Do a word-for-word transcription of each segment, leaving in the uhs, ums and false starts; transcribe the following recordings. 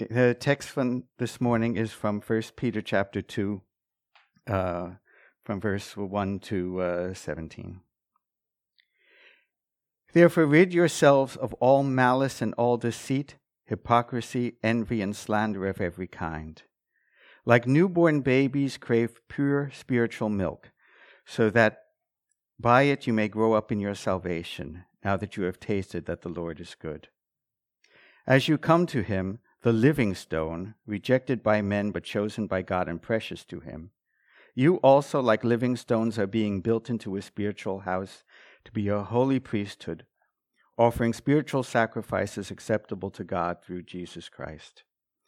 The text from this morning is from First Peter chapter two, uh, from verse one to uh, seventeen. Therefore rid yourselves of all malice and all deceit, hypocrisy, envy, and slander of every kind. Like newborn babies, crave pure spiritual milk, so that by it you may grow up in your salvation, now that you have tasted that the Lord is good. As you come to him, the living stone, rejected by men but chosen by God and precious to him, you also, like living stones, are being built into a spiritual house to be a holy priesthood, offering spiritual sacrifices acceptable to God through Jesus Christ.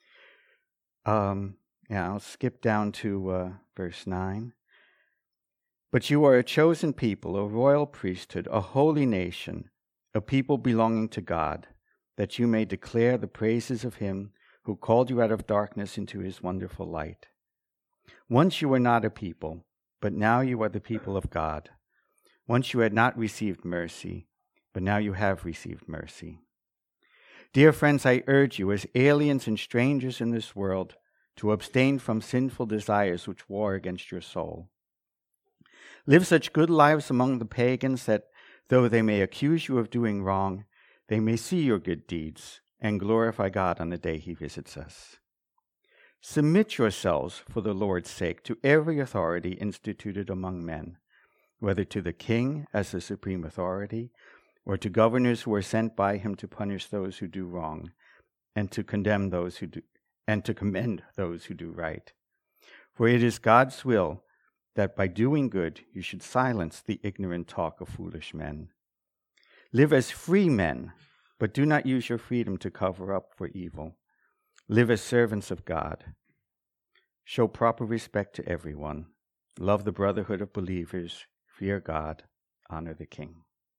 Um, yeah, I'll skip down to uh, verse nine. But you are a chosen people, a royal priesthood, a holy nation, a people belonging to God, that you may declare the praises of him who called you out of darkness into his wonderful light. Once you were not a people, but now you are the people of God. Once you had not received mercy, but now you have received mercy. Dear friends, I urge you, as aliens and strangers in this world, to abstain from sinful desires which war against your soul. Live such good lives among the pagans that, though they may accuse you of doing wrong, they may see your good deeds and glorify God on the day he visits us. Submit yourselves, for the Lord's sake, to every authority instituted among men, whether to the king as the supreme authority, or to governors who are sent by him to punish those who do wrong, and to condemn those who do, and to commend those who do right. For it is God's will that by doing good you should silence the ignorant talk of foolish men. Live as free men, but do not use your freedom to cover up for evil. Live as servants of God. Show proper respect to everyone. Love the brotherhood of believers. Fear God. Honor the king.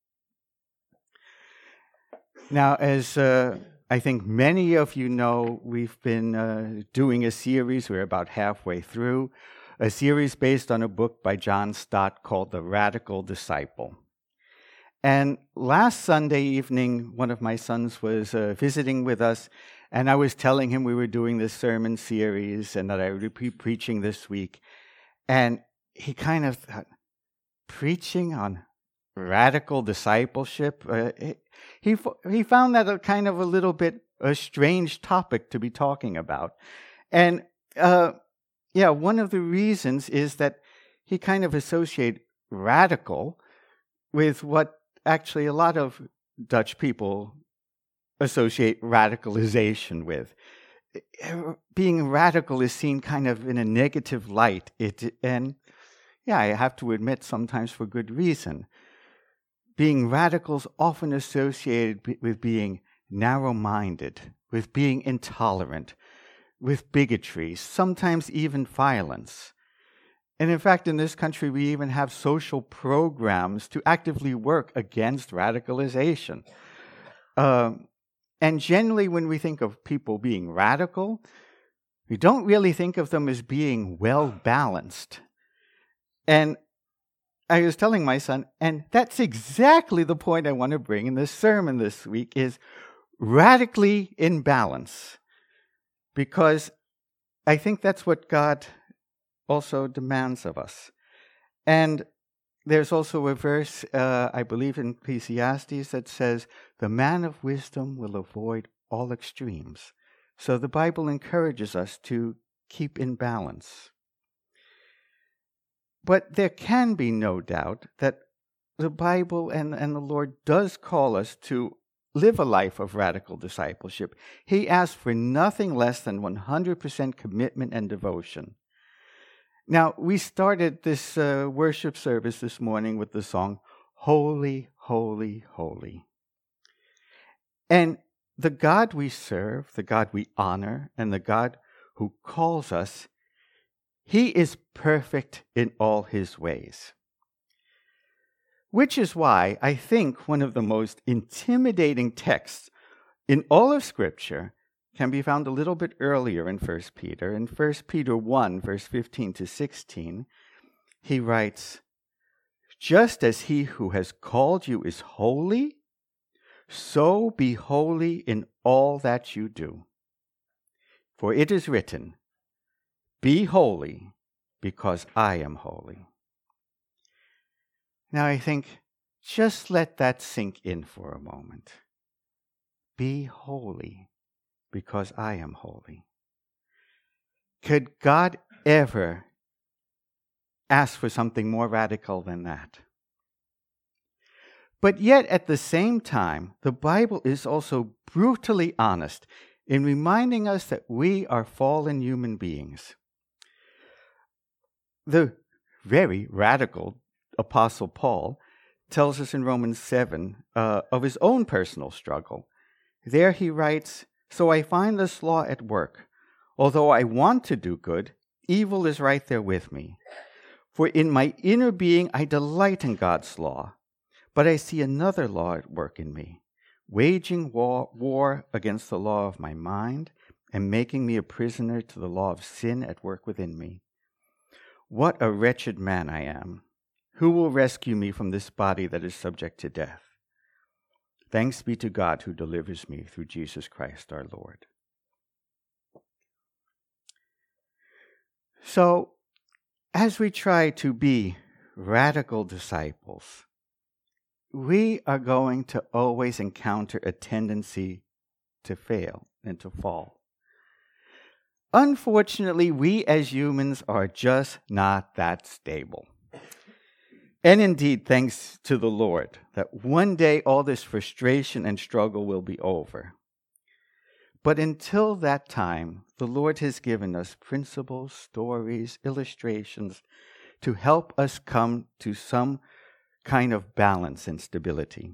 Now, as uh, I think many of you know, we've been uh, doing a series, we're about halfway through, a series based on a book by John Stott called The Radical Disciple. And last Sunday evening, one of my sons was uh, visiting with us, and I was telling him we were doing this sermon series and that I would be preaching this week. And he kind of thought, preaching on radical discipleship? Uh, he, he found that a kind of a little bit a strange topic to be talking about. And uh, yeah, one of the reasons is that he kind of associated radical with what actually a lot of Dutch people associate radicalization with. Being radical is seen kind of in a negative light. It, and yeah, I have to admit, sometimes for good reason. Being radical is often associated with being narrow-minded, with being intolerant, with bigotry, sometimes even violence. And in fact, in this country, we even have social programs to actively work against radicalization. Um, and generally, when we think of people being radical, we don't really think of them as being well-balanced. And I was telling my son, and that's exactly the point I want to bring in this sermon this week, is radically in balance. Because I think that's what God also demands of us. And there's also a verse, uh, I believe in Ecclesiastes, that says, the man of wisdom will avoid all extremes. So the Bible encourages us to keep in balance. But there can be no doubt that the Bible and, and the Lord does call us to live a life of radical discipleship. He asks for nothing less than one hundred percent commitment and devotion. Now, we started this uh, worship service this morning with the song, Holy, Holy, Holy. And the God we serve, the God we honor, and the God who calls us, he is perfect in all his ways. Which is why I think one of the most intimidating texts in all of Scripture can be found a little bit earlier in First Peter. In First Peter one, verse fifteen to sixteen, he writes, just as he who has called you is holy, so be holy in all that you do. For it is written, "Be holy, because I am holy." Now I think, just let that sink in for a moment. Be holy, because I am holy. Could God ever ask for something more radical than that? But yet, at the same time, the Bible is also brutally honest in reminding us that we are fallen human beings. The very radical Apostle Paul tells us in Romans seven uh, of his own personal struggle. There he writes, "So I find this law at work. Although I want to do good, evil is right there with me. For in my inner being I delight in God's law, but I see another law at work in me, waging war, war against the law of my mind and making me a prisoner to the law of sin at work within me. What a wretched man I am! Who will rescue me from this body that is subject to death? Thanks be to God who delivers me through Jesus Christ our Lord." So, as we try to be radical disciples, we are going to always encounter a tendency to fail and to fall. Unfortunately, we as humans are just not that stable. And indeed, thanks to the Lord, that one day all this frustration and struggle will be over. But until that time, the Lord has given us principles, stories, illustrations to help us come to some kind of balance and stability.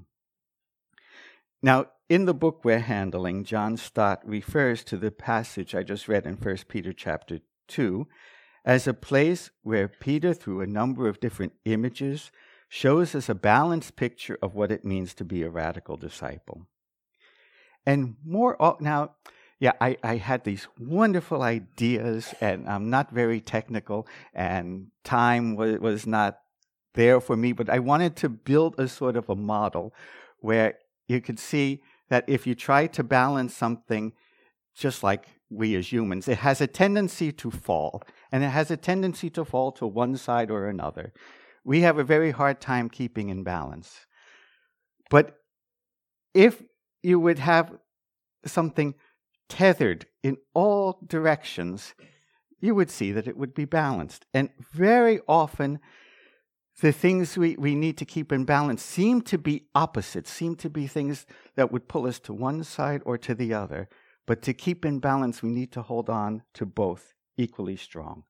Now, in the book we're handling, John Stott refers to the passage I just read in First Peter chapter two as a place where Peter, through a number of different images, shows us a balanced picture of what it means to be a radical disciple. And more, now, yeah, I, I had these wonderful ideas, and I'm not very technical, and time was, was not there for me, but I wanted to build a sort of a model where you could see that if you try to balance something, just like we as humans, it has a tendency to fall, and it has a tendency to fall to one side or another. We have a very hard time keeping in balance. But if you would have something tethered in all directions, you would see that it would be balanced. And very often, the things we, we need to keep in balance seem to be opposites, seem to be things that would pull us to one side or to the other. But to keep in balance, we need to hold on to both equally strong.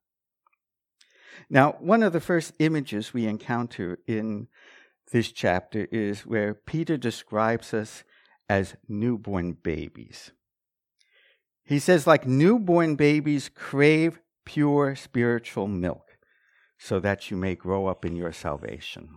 Now, one of the first images we encounter in this chapter is where Peter describes us as newborn babies. He says, like newborn babies, crave pure spiritual milk, so that you may grow up in your salvation.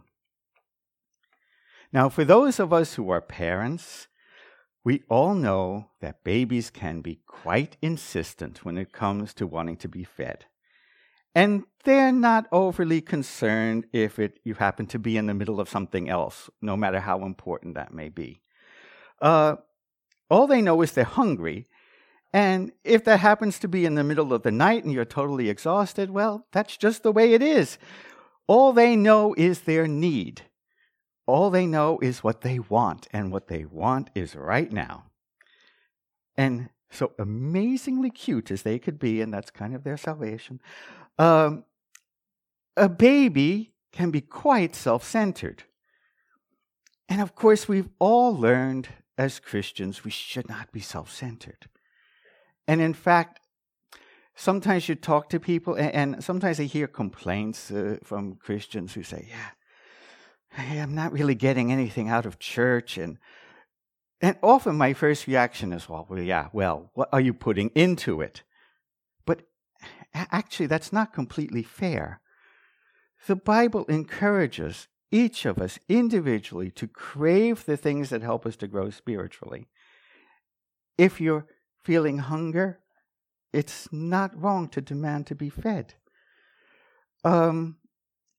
Now, for those of us who are parents, we all know that babies can be quite insistent when it comes to wanting to be fed. And they're not overly concerned if it, you happen to be in the middle of something else, no matter how important that may be. Uh, all they know is they're hungry. And if that happens to be in the middle of the night and you're totally exhausted, well, that's just the way it is. All they know is their need. All they know is what they want, and what they want is right now. And so amazingly cute as they could be, and that's kind of their salvation, um, a baby can be quite self-centered. And of course, we've all learned as Christians we should not be self-centered. And in fact, sometimes you talk to people, and, and sometimes I hear complaints uh, from Christians who say, yeah, hey, I'm not really getting anything out of church. And and often my first reaction is, well, well, yeah, well, what are you putting into it? But actually, that's not completely fair. The Bible encourages each of us individually to crave the things that help us to grow spiritually. If you're feeling hunger, it's not wrong to demand to be fed. Um,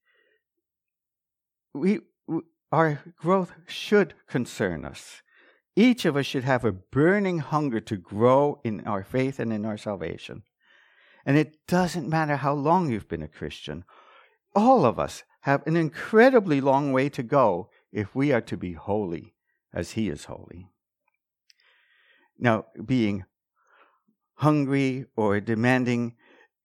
we, we our growth should concern us. Each of us should have a burning hunger to grow in our faith and in our salvation. And it doesn't matter how long you've been a Christian. All of us have an incredibly long way to go if we are to be holy as He is holy. Now, being hungry or demanding,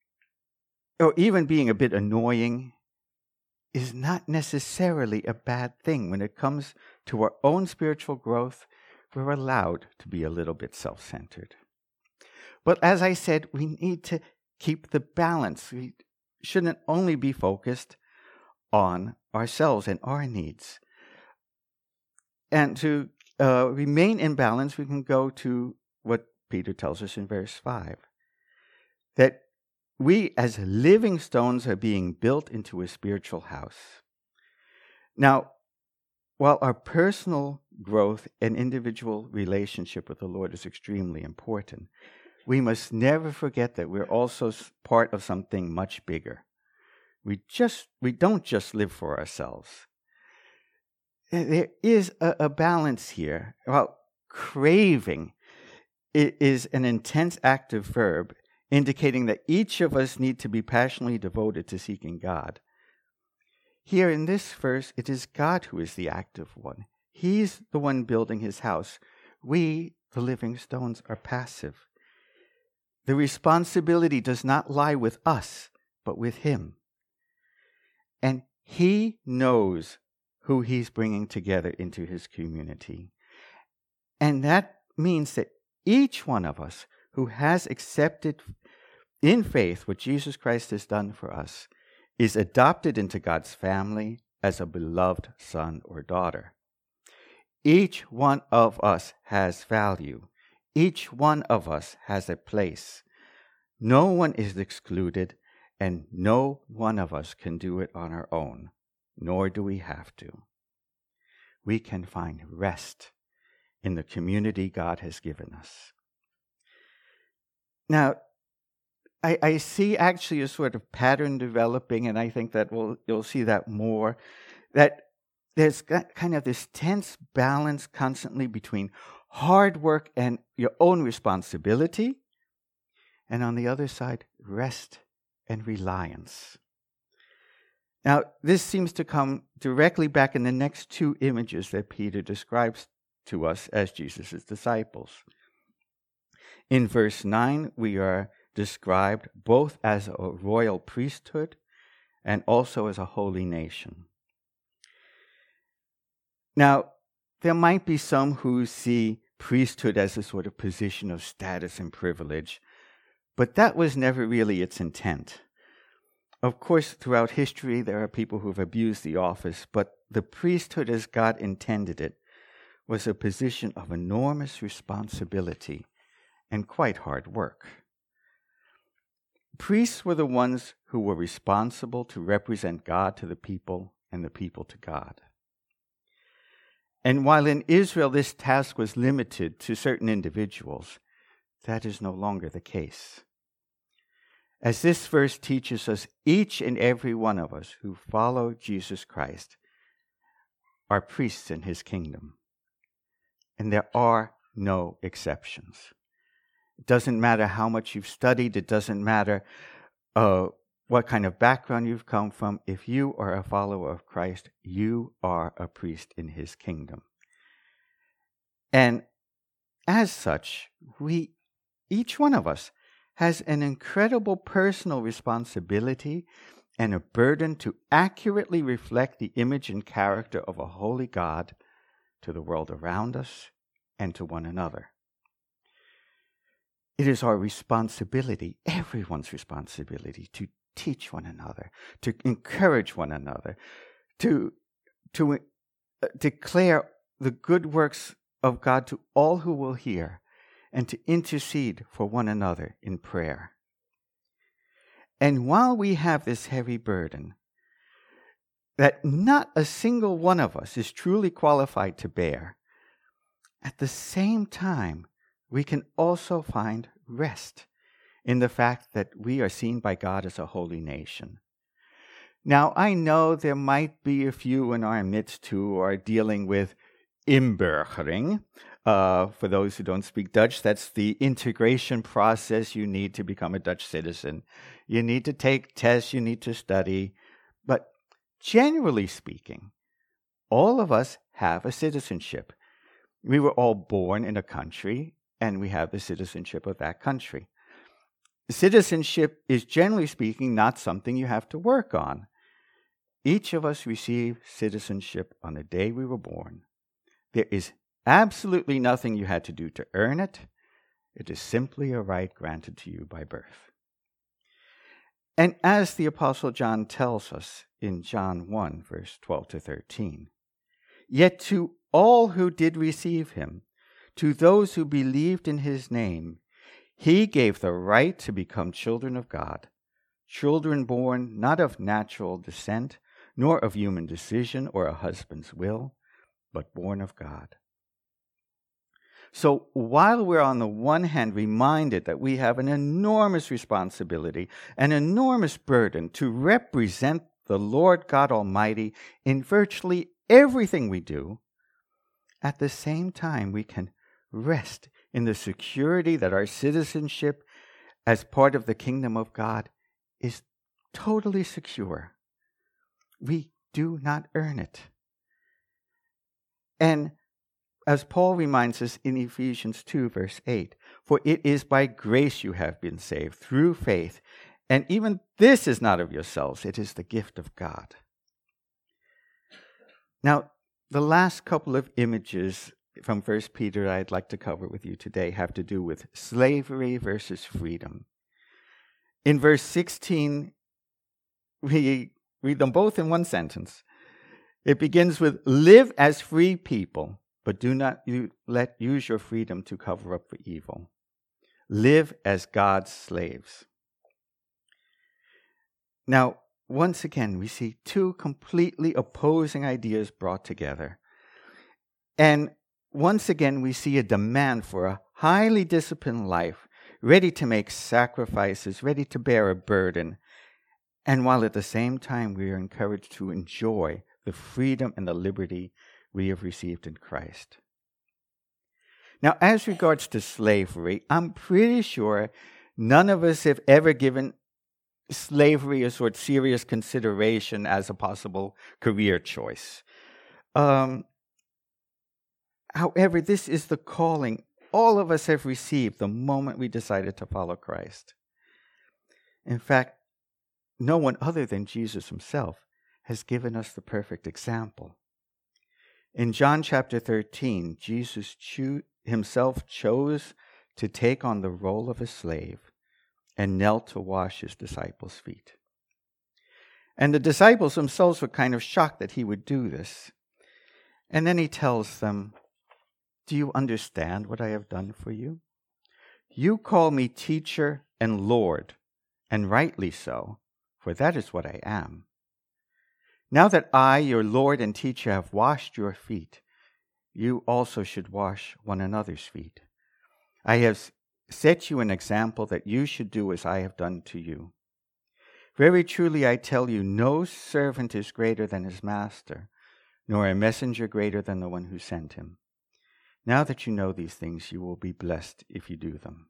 or even being a bit annoying, is not necessarily a bad thing. When it comes to our own spiritual growth, we're allowed to be a little bit self-centered. But as I said, we need to keep the balance. We shouldn't only be focused on ourselves and our needs. And to uh, remain in balance, we can go to what Peter tells us in verse five. That we as living stones are being built into a spiritual house. Now, while our personal growth and individual relationship with the Lord is extremely important, we must never forget that we're also part of something much bigger. We just we don't just live for ourselves. There is a, a balance here. Well, craving is an intense active verb indicating that each of us need to be passionately devoted to seeking God. Here in this verse, it is God who is the active one. He's the one building His house. We, the living stones, are passive. The responsibility does not lie with us, but with Him. And He knows who He's bringing together into His community. And that means that each one of us who has accepted in faith what Jesus Christ has done for us is adopted into God's family as a beloved son or daughter. Each one of us has value. Each one of us has a place. No one is excluded, and no one of us can do it on our own, nor do we have to. We can find rest in the community God has given us. Now, I, I see actually a sort of pattern developing, and I think that we'll, you'll see that more, that there's kind of this tense balance constantly between hard work and your own responsibility, and on the other side, rest and reliance. Now, this seems to come directly back in the next two images that Peter describes to us as Jesus' disciples. In verse nine, we are described both as a royal priesthood and also as a holy nation. Now, there might be some who see priesthood as a sort of position of status and privilege, but that was never really its intent. Of course, throughout history, there are people who have abused the office, but the priesthood as God intended it was a position of enormous responsibility and quite hard work. Priests were the ones who were responsible to represent God to the people and the people to God. And while in Israel this task was limited to certain individuals, that is no longer the case. As this verse teaches us, each and every one of us who follow Jesus Christ are priests in His kingdom. And there are no exceptions. It doesn't matter how much you've studied. It doesn't matter uh, what kind of background you've come from. If you are a follower of Christ, you are a priest in His kingdom. And as such, we, each one of us, has an incredible personal responsibility and a burden to accurately reflect the image and character of a holy God to the world around us and to one another. It is our responsibility, everyone's responsibility, to teach one another, to encourage one another, to, to uh, declare the good works of God to all who will hear, and to intercede for one another in prayer. And while we have this heavy burden that not a single one of us is truly qualified to bear, at the same time, we can also find rest in the fact that we are seen by God as a holy nation. Now, I know there might be a few in our midst who are dealing with inburgering, Uh, for those who don't speak Dutch, that's the integration process you need to become a Dutch citizen. You need to take tests, you need to study. But generally speaking, all of us have a citizenship. We were all born in a country, and we have the citizenship of that country. Citizenship is, generally speaking, not something you have to work on. Each of us receive citizenship on the day we were born. There is absolutely nothing you had to do to earn it. It is simply a right granted to you by birth. And as the Apostle John tells us in John one, verse twelve to thirteen, yet to all who did receive him, to those who believed in his name, he gave the right to become children of God, children born not of natural descent, nor of human decision or a husband's will, but born of God. So while we're on the one hand reminded that we have an enormous responsibility, an enormous burden to represent the Lord God Almighty in virtually everything we do, at the same time we can rest in the security that our citizenship as part of the kingdom of God is totally secure. We do not earn it. And as Paul reminds us in Ephesians two, verse eight, for it is by grace you have been saved, through faith, and even this is not of yourselves, it is the gift of God. Now, the last couple of images from First Peter I'd like to cover with you today have to do with slavery versus freedom. In verse sixteen, we read them both in one sentence. It begins with, live as free people, but do not you let use your freedom to cover up for evil. Live as God's slaves. Now, once again, we see two completely opposing ideas brought together. And once again, we see a demand for a highly disciplined life, ready to make sacrifices, ready to bear a burden. And while at the same time, we are encouraged to enjoy the freedom and the liberty we have received in Christ. Now, as regards to slavery, I'm pretty sure none of us have ever given slavery a sort of serious consideration as a possible career choice. Um, however, this is the calling all of us have received the moment we decided to follow Christ. In fact, no one other than Jesus himself has given us the perfect example. In John chapter thirteen, Jesus cho- himself chose to take on the role of a slave and knelt to wash his disciples' feet. And the disciples themselves were kind of shocked that he would do this. And then he tells them, do you understand what I have done for you? You call me teacher and Lord, and rightly so, for that is what I am. Now that I, your Lord and teacher, have washed your feet, you also should wash one another's feet. I have set you an example that you should do as I have done to you. Very truly I tell you, no servant is greater than his master, nor a messenger greater than the one who sent him. Now that you know these things, you will be blessed if you do them.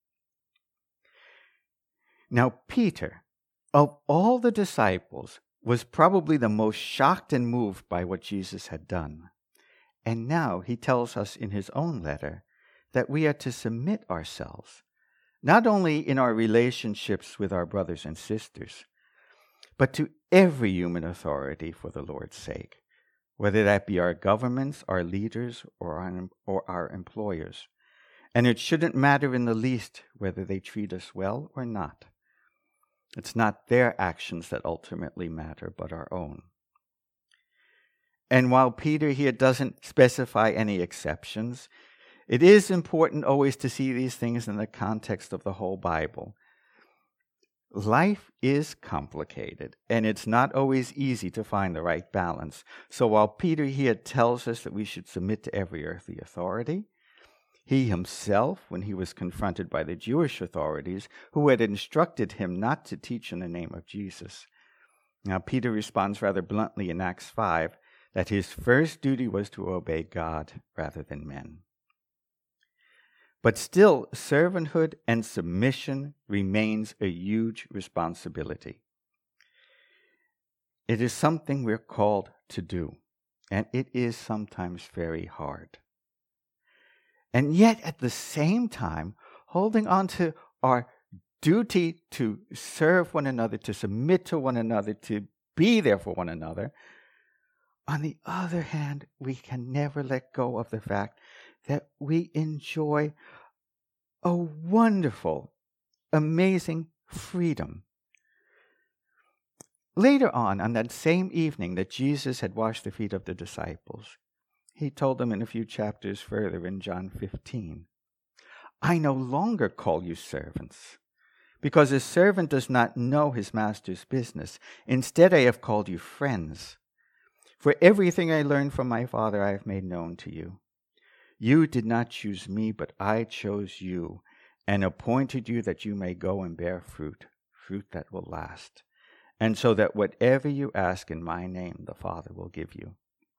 Now Peter, of all the disciples, was probably the most shocked and moved by what Jesus had done. And now he tells us in his own letter that we are to submit ourselves, not only in our relationships with our brothers and sisters, but to every human authority for the Lord's sake, whether that be our governments, our leaders, or our, or our employers. And it shouldn't matter in the least whether they treat us well or not. It's not their actions that ultimately matter, but our own. And while Peter here doesn't specify any exceptions, it is important always to see these things in the context of the whole Bible. Life is complicated, and it's not always easy to find the right balance. So while Peter here tells us that we should submit to every earthly authority, he himself, when he was confronted by the Jewish authorities, who had instructed him not to teach in the name of Jesus. Now, Peter responds rather bluntly in Acts five that his first duty was to obey God rather than men. But still, servanthood and submission remains a huge responsibility. It is something we're called to do, and it is sometimes very hard. And yet, at the same time, holding on to our duty to serve one another, to submit to one another, to be there for one another, on the other hand, we can never let go of the fact that we enjoy a wonderful, amazing freedom. Later on, on that same evening that Jesus had washed the feet of the disciples, he told them in a few chapters further in John fifteen, I no longer call you servants, because a servant does not know his master's business. Instead, I have called you friends. For everything I learned from my Father I have made known to you. You did not choose me, but I chose you and appointed you that you may go and bear fruit, fruit that will last. And so that whatever you ask in my name, the Father will give you.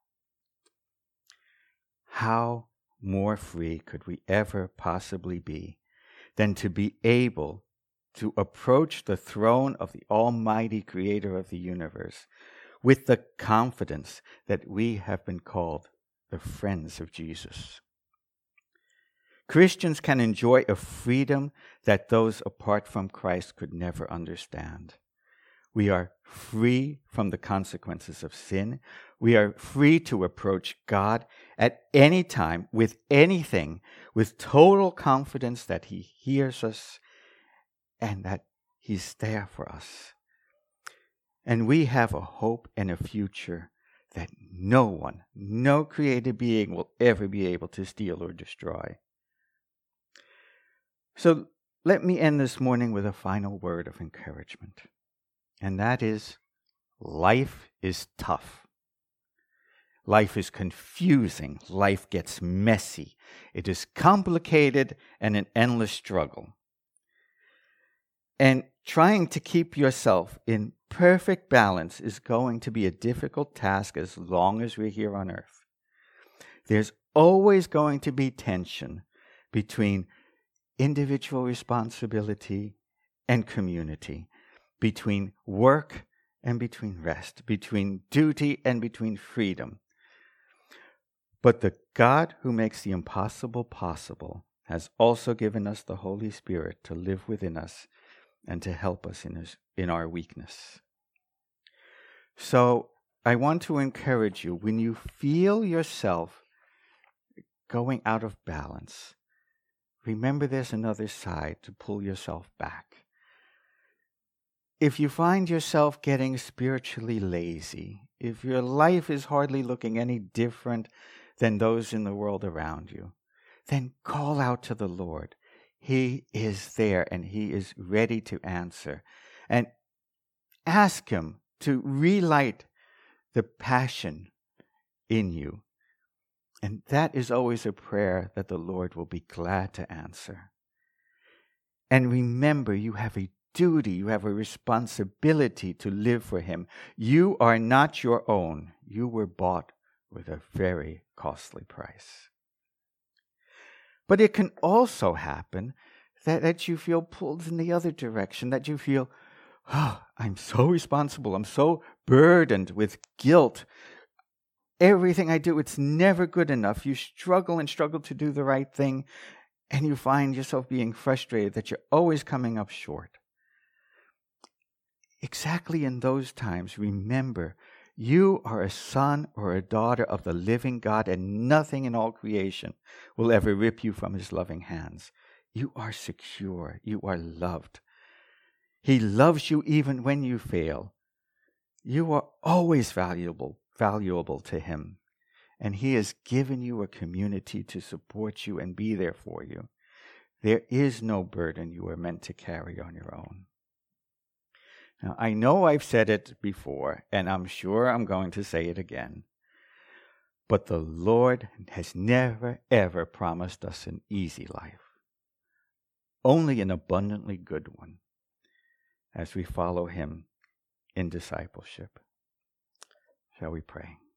How more free could we ever possibly be than to be able to approach the throne of the Almighty Creator of the universe with the confidence that we have been called the friends of Jesus. Christians can enjoy a freedom that those apart from Christ could never understand. We are free from the consequences of sin. We are free to approach God at any time with anything, with total confidence that He hears us and that He's there for us. And we have a hope and a future that no one, no created being will ever be able to steal or destroy. So let me end this morning with a final word of encouragement. And that is, life is tough. Life is confusing. Life gets messy. It is complicated and an endless struggle. And trying to keep yourself in perfect balance is going to be a difficult task as long as we're here on earth. There's always going to be tension between individual responsibility and community, between work and between rest, between duty and between freedom. But the God who makes the impossible possible has also given us the Holy Spirit to live within us and to help us in, his, in our weakness. So I want to encourage you, when you feel yourself going out of balance, remember there's another side to pull yourself back. If you find yourself getting spiritually lazy, if your life is hardly looking any different than those in the world around you, then call out to the Lord. He is there and He is ready to answer. And ask Him to relight the passion in you. And that is always a prayer that the Lord will be glad to answer. And remember, you have a duty, you have a responsibility to live for Him. You are not your own. You were bought with a very costly price. But it can also happen that, that you feel pulled in the other direction, that you feel, oh, I'm so responsible, I'm so burdened with guilt. Everything I do, it's never good enough. You struggle and struggle to do the right thing, and you find yourself being frustrated that you're always coming up short. Exactly in those times, remember, you are a son or a daughter of the living God, and nothing in all creation will ever rip you from His loving hands. You are secure. You are loved. He loves you even when you fail. You are always valuable, valuable to Him. And He has given you a community to support you and be there for you. There is no burden you are meant to carry on your own. Now, I know I've said it before, and I'm sure I'm going to say it again. But the Lord has never, ever promised us an easy life. Only an abundantly good one as we follow Him in discipleship. Shall we pray?